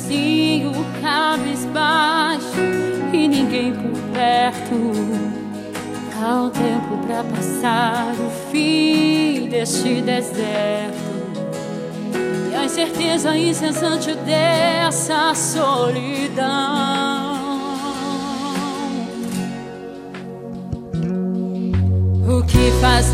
sozinho, cabisbaixo, e ninguém por perto. Há um tempo pra passar o fim deste deserto e a incerteza incessante dessa solidão. O que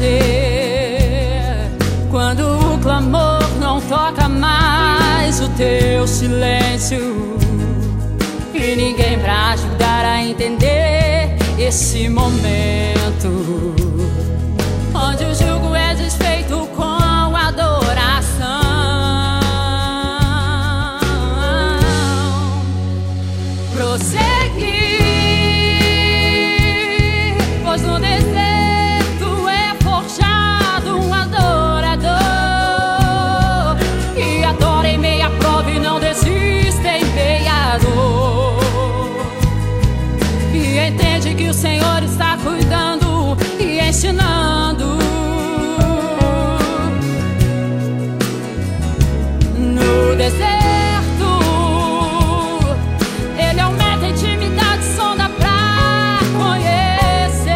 fazer quando o clamor não toca mais o teu silêncio e ninguém pra ajudar a entender esse momento onde o jugo é desfeito com adoração? Prosseguir, pois no deserto é forjado um adorador que adora em meia prova e não desiste em meia dor, e entende que o Senhor está cuidando e ensinando. No deserto, Ele aumenta a intimidade, sonda pra conhecer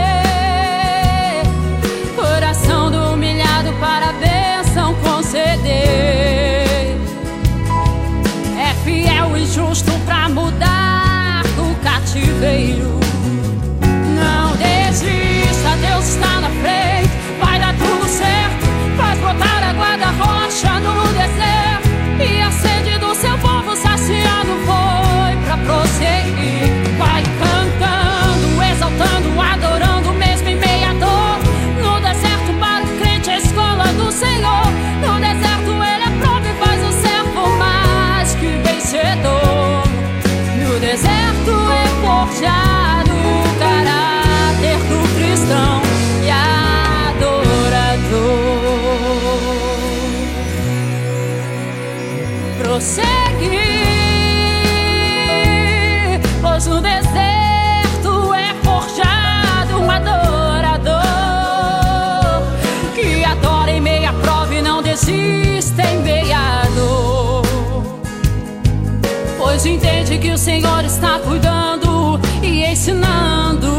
coração do humilhado para a bênção conceder. É fiel e justo pra mudar o cativeiro. Deus está na frente, vai dar tudo certo. Faz brotar água da rocha no deserto, e a sede do seu povo saciando foi pra prosseguir. Vai cantando, exaltando, adorando, mesmo em meia dor. No deserto para o crente a escola do Senhor. No deserto Ele aprova e faz o servo mais que vencedor. No deserto é forjado o caráter do cristão e adorador. Prosseguir, pois no deserto é forjado um adorador que adora em meia prova e não desiste em meia dor, pois entende que o Senhor está cuidando e ensinando.